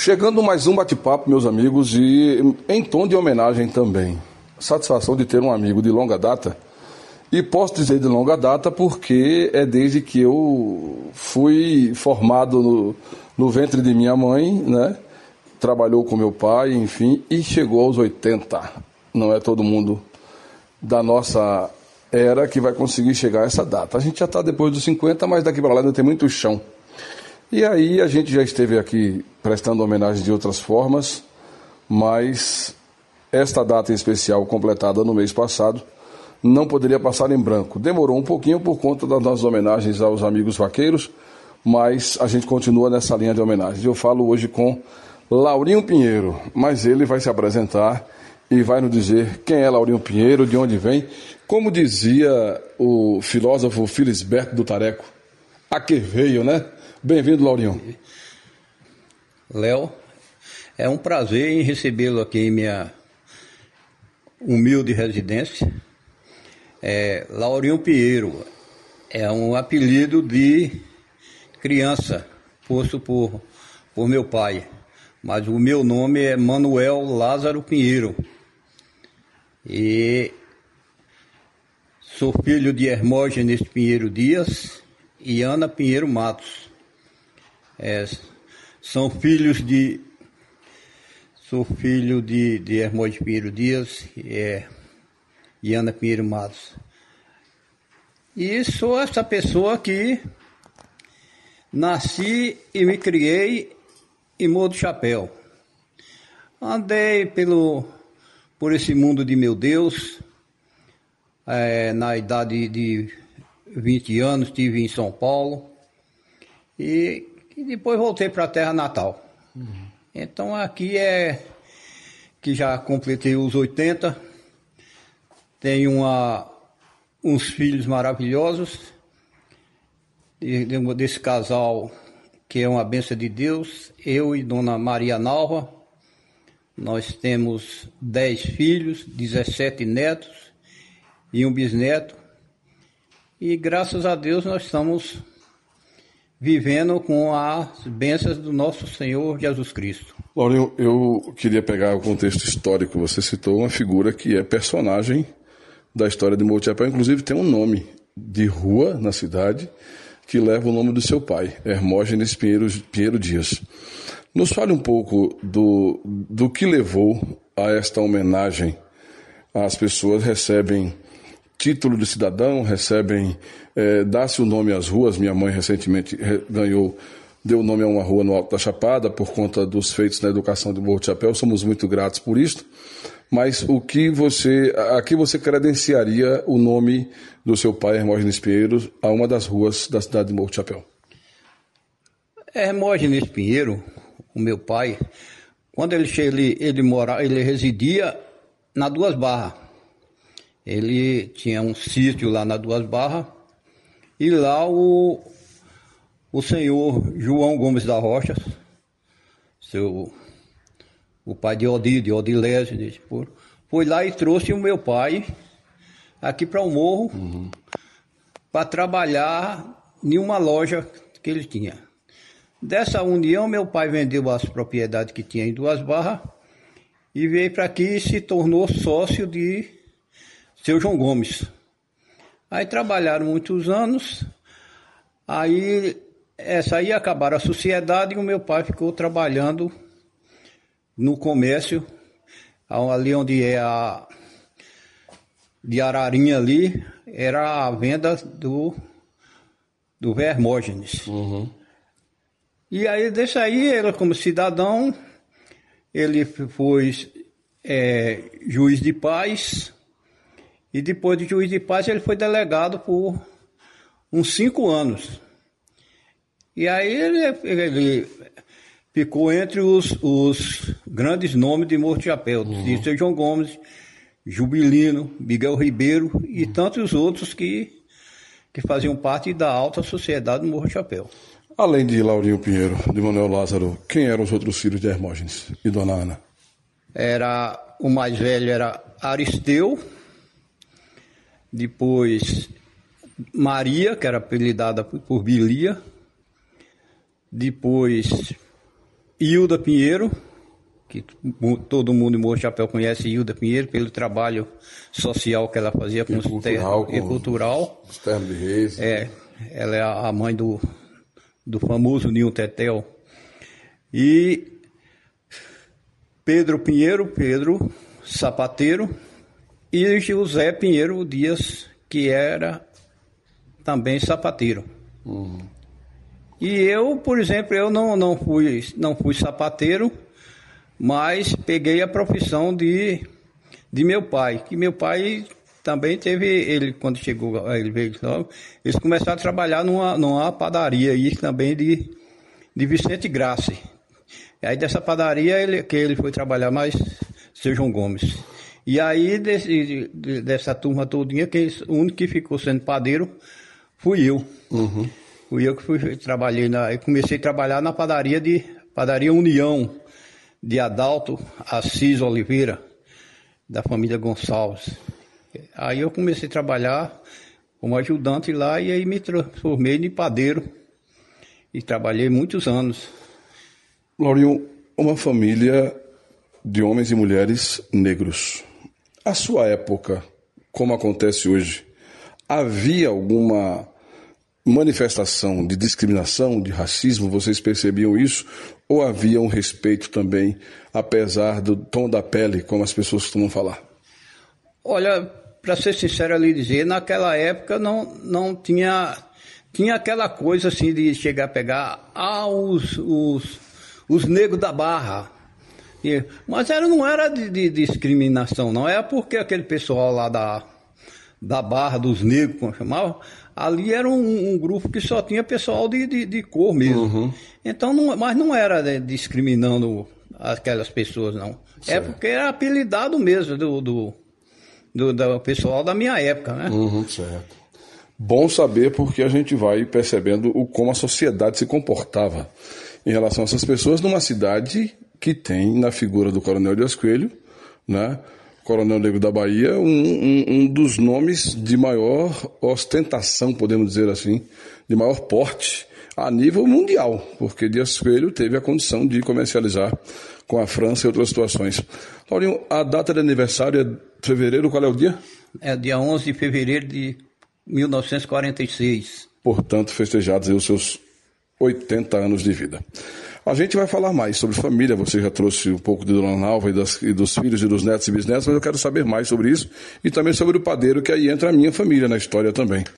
Chegando mais um bate-papo, meus amigos, e em tom de homenagem também. Satisfação de ter um amigo de longa data. E posso dizer de longa data porque é desde que eu fui formado no ventre de minha mãe, né? Trabalhou com meu pai, enfim, e chegou aos 80. Não é todo mundo da nossa era que vai conseguir chegar a essa data. A gente já está depois dos 50, mas daqui para lá ainda tem muito chão. E aí a gente já esteve aqui prestando homenagem de outras formas, mas esta data em especial, completada no mês passado, não poderia passar em branco. Demorou um pouquinho por conta das nossas homenagens aos amigos vaqueiros, mas a gente continua nessa linha de homenagens. Eu falo hoje com Laurinho Pinheiro, mas ele vai se apresentar e vai nos dizer quem é Laurinho Pinheiro, de onde vem. Como dizia o filósofo Felisberto do Tareco, a que veio, né? Bem-vindo, Laurinho. Léo, é um prazer em recebê-lo aqui em minha humilde residência. Laurinho Pinheiro é um apelido de criança, posto por meu pai. Mas o meu nome é Manuel Lázaro Pinheiro. E sou filho de Hermógenes Pinheiro Dias e Ana Pinheiro Matos. Sou filho de Hermógenes Pinheiro Dias e Ana Pinheiro Matos. E sou essa pessoa que nasci e me criei em Morro do Chapéu. Andei por esse mundo de meu Deus. Na idade de 20 anos estive em São Paulo e depois voltei para a terra natal. Então aqui que já completei os 80, tenho uns filhos maravilhosos desse casal que é uma bênção de Deus, eu e Dona Maria Nalva. Nós temos 10 filhos, 17 netos e um bisneto. E graças a Deus nós estamos vivendo com as bênçãos do nosso Senhor Jesus Cristo. Laurinho, eu queria pegar o contexto histórico. Você citou uma figura que é personagem da história de Morro do Chapéu. Inclusive tem um nome de rua na cidade que leva o nome do seu pai, Hermógenes Pinheiro Dias. Nos fale um pouco do que levou a esta homenagem. As pessoas recebem título de cidadão, dá-se o nome às ruas. Minha mãe recentemente deu nome a uma rua no Alto da Chapada por conta dos feitos na educação de Morro do Chapéu. Somos muito gratos por isso. Mas a que você credenciaria o nome do seu pai, Hermógenes Pinheiro, a uma das ruas da cidade de Morro do Chapéu? Hermógenes Pinheiro, o meu pai, quando ele residia na Duas Barras. Ele tinha um sítio lá na Duas Barras e lá o senhor João Gomes da Rocha, o pai de Odilésio, foi lá e trouxe o meu pai aqui para o Morro para trabalhar em uma loja que ele tinha. Dessa união, meu pai vendeu as propriedades que tinha em Duas Barras e veio para aqui e se tornou sócio de seu João Gomes. Aí trabalharam muitos anos, aí acabaram a sociedade e o meu pai ficou trabalhando no comércio, ali onde é de Ararinha ali, era a venda do Hermógenes. E aí, desse aí, ele como cidadão, ele foi juiz de paz, e depois de juiz de paz ele foi delegado por uns 5 anos. E aí ele ficou entre os grandes nomes de Morro do Chapéu, de seu João Gomes, Jubilino, Miguel Ribeiro e tantos outros que faziam parte da alta sociedade do Morro do Chapéu. Além de Laurinho Pinheiro, de Manuel Lázaro, quem eram os outros filhos de Hermógenes e Dona Ana? O mais velho era Aristeu, depois Maria, que era apelidada por Bilia, depois Hilda Pinheiro, que todo mundo em Morro Chapéu conhece Hilda Pinheiro, pelo trabalho social que ela fazia com os terras e cultural. Os termos de reis. Ela é a mãe do famoso Ninho Tetel. E Pedro Pinheiro, Pedro Sapateiro, e José Pinheiro Dias, que era também sapateiro. E eu, por exemplo, eu não fui sapateiro, mas peguei a profissão de meu pai, que meu pai também teve, ele quando chegou, ele veio, eles começaram a trabalhar numa padaria aí também de Vicente Grassi. E aí dessa padaria ele foi trabalhar mais seu João Gomes. E aí dessa turma todinha, o único que ficou sendo padeiro fui eu. Fui eu que comecei a trabalhar na padaria União, de Adalto Assis Oliveira, da família Gonçalves. Aí eu comecei a trabalhar como ajudante lá e aí me transformei em padeiro e trabalhei muitos anos. Laurinho, uma família de homens e mulheres negros. A sua época, como acontece hoje, havia alguma manifestação de discriminação, de racismo? Vocês percebiam isso? Ou havia um respeito também, apesar do tom da pele, como as pessoas costumam falar? Olha, para ser sincero ali dizer, naquela época não tinha aquela coisa assim de chegar a pegar os negros da Barra. Mas não era de discriminação, não. É porque aquele pessoal lá da Barra, dos negros, como chamavam, ali era um grupo que só tinha pessoal de cor mesmo. Então, mas não era discriminando aquelas pessoas, não. Certo. É porque era apelidado mesmo do pessoal da minha época, né? Certo. Bom saber, porque a gente vai percebendo como a sociedade se comportava em relação a essas pessoas numa cidade que tem na figura do Coronel Dias Coelho, né? Coronel Negro da Bahia, um dos nomes de maior ostentação, podemos dizer assim, de maior porte a nível mundial, porque Dias Coelho teve a condição de comercializar com a França e outras situações. Laurinho, a data de aniversário é fevereiro, qual é o dia? É dia 11 de fevereiro de 1946. Portanto, festejados aí os seus 80 anos de vida. A gente vai falar mais sobre família, você já trouxe um pouco de Dona Nalva e dos filhos e dos netos e bisnetos, mas eu quero saber mais sobre isso e também sobre o padeiro, que aí entra a minha família na história também.